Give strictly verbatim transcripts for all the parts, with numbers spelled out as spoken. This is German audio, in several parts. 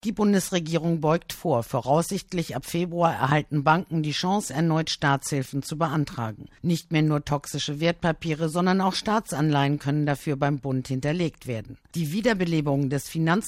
Die Bundesregierung beugt vor. Voraussichtlich ab Februar erhalten Banken die Chance, erneut Staatshilfen zu beantragen. Nicht mehr nur toxische Wertpapiere, sondern auch Staatsanleihen können dafür beim Bund hinterlegt werden. Die Wiederbelebung des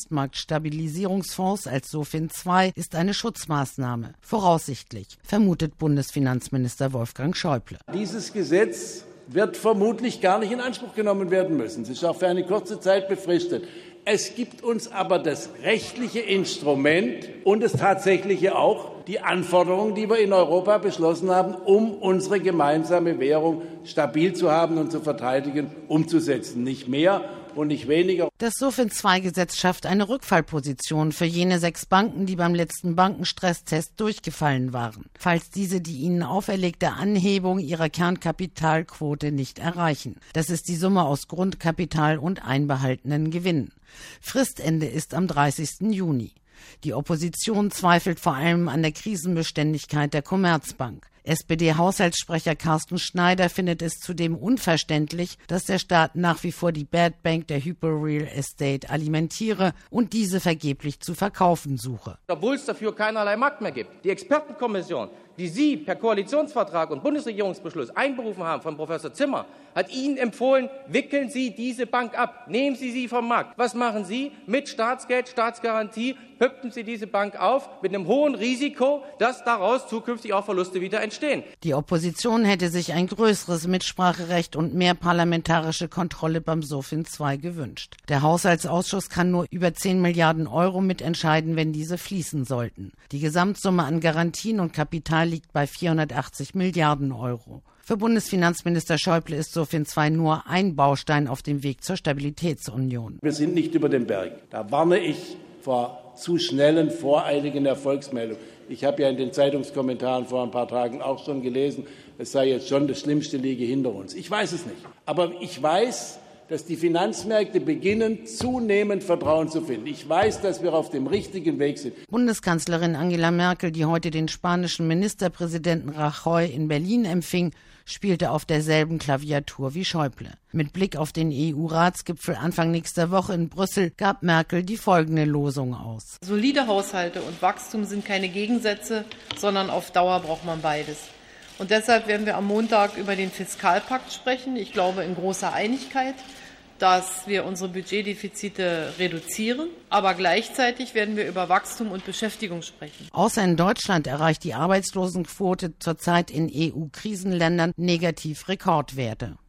Finanzmarktstabilisierungsfonds als SOFIN zwei ist eine Schutzmaßnahme. Voraussichtlich, vermutet Bundesfinanzminister Wolfgang Schäuble. Dieses Gesetz wird vermutlich gar nicht in Anspruch genommen werden müssen. Es ist auch für eine kurze Zeit befristet. Es gibt uns aber das rechtliche Instrument und das tatsächliche auch, die Anforderungen, die wir in Europa beschlossen haben, um unsere gemeinsame Währung stabil zu haben und zu verteidigen, umzusetzen. Nicht mehr und nicht weniger. Das SOFIN zwei Gesetz schafft eine Rückfallposition für jene sechs Banken, die beim letzten Bankenstresstest durchgefallen waren, falls diese die ihnen auferlegte Anhebung ihrer Kernkapitalquote nicht erreichen. Das ist die Summe aus Grundkapital und einbehaltenen Gewinnen. Fristende ist am dreißigsten Juni. Die Opposition zweifelt vor allem an der Krisenbeständigkeit der Commerzbank. S P D-Haushaltssprecher Carsten Schneider findet es zudem unverständlich, dass der Staat nach wie vor die Bad Bank der Hypo Real Estate alimentiere und diese vergeblich zu verkaufen suche. Obwohl es dafür keinerlei Markt mehr gibt. Die Expertenkommission, die Sie per Koalitionsvertrag und Bundesregierungsbeschluss einberufen haben von Professor Zimmer, hat Ihnen empfohlen, wickeln Sie diese Bank ab, nehmen Sie sie vom Markt. Was machen Sie? Mit Staatsgeld, Staatsgarantie, pöppen Sie diese Bank auf mit einem hohen Risiko, dass daraus zukünftig auch Verluste wieder entstehen. Die Opposition hätte sich ein größeres Mitspracherecht und mehr parlamentarische Kontrolle beim SOFIN zwei gewünscht. Der Haushaltsausschuss kann nur über zehn Milliarden Euro mitentscheiden, wenn diese fließen sollten. Die Gesamtsumme an Garantien und Kapital liegt bei vierhundertachtzig Milliarden Euro. Für Bundesfinanzminister Schäuble ist SOFIN zwei nur ein Baustein auf dem Weg zur Stabilitätsunion. Wir sind nicht über dem Berg. Da warne ich vor zu schnellen, voreiligen Erfolgsmeldungen. Ich habe ja in den Zeitungskommentaren vor ein paar Tagen auch schon gelesen, es sei jetzt schon das Schlimmste liege hinter uns. Ich weiß es nicht. Aber ich weiß, dass die Finanzmärkte beginnen, zunehmend Vertrauen zu finden. Ich weiß, dass wir auf dem richtigen Weg sind. Bundeskanzlerin Angela Merkel, die heute den spanischen Ministerpräsidenten Rajoy in Berlin empfing, spielte auf derselben Klaviatur wie Schäuble. Mit Blick auf den E U-Ratsgipfel Anfang nächster Woche in Brüssel gab Merkel die folgende Losung aus. Solide Haushalte und Wachstum sind keine Gegensätze, sondern auf Dauer braucht man beides. Und deshalb werden wir am Montag über den Fiskalpakt sprechen. Ich glaube in großer Einigkeit, dass wir unsere Budgetdefizite reduzieren. Aber gleichzeitig werden wir über Wachstum und Beschäftigung sprechen. Außer in Deutschland erreicht die Arbeitslosenquote zurzeit in E U-Krisenländern negativ Rekordwerte.